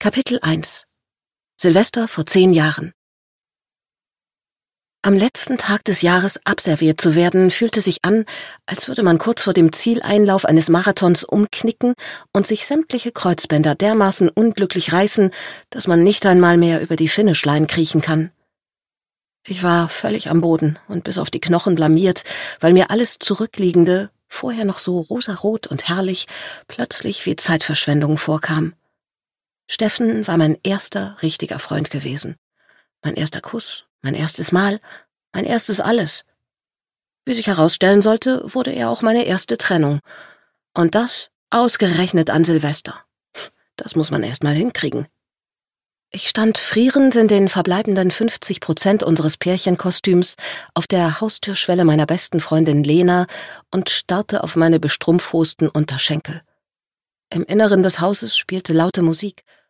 Kapitel 1 Silvester vor 10 Jahren. Am letzten Tag des Jahres abserviert zu werden, fühlte sich an, als würde man kurz vor dem Zieleinlauf eines Marathons umknicken und sich sämtliche Kreuzbänder dermaßen unglücklich reißen, dass man nicht einmal mehr über die Finishline kriechen kann. Ich war völlig am Boden und bis auf die Knochen blamiert, weil mir alles Zurückliegende, vorher noch so rosarot und herrlich, plötzlich wie Zeitverschwendung vorkam. Steffen war mein erster richtiger Freund gewesen. Mein erster Kuss, mein erstes Mal, mein erstes alles. Wie sich herausstellen sollte, wurde er auch meine erste Trennung. Und das ausgerechnet an Silvester. Das muss man erst mal hinkriegen. Ich stand frierend in den verbleibenden 50% unseres Pärchenkostüms auf der Haustürschwelle meiner besten Freundin Lena und starrte auf meine bestrumpfhosten Unterschenkel. Im Inneren des Hauses spielte laute Musik.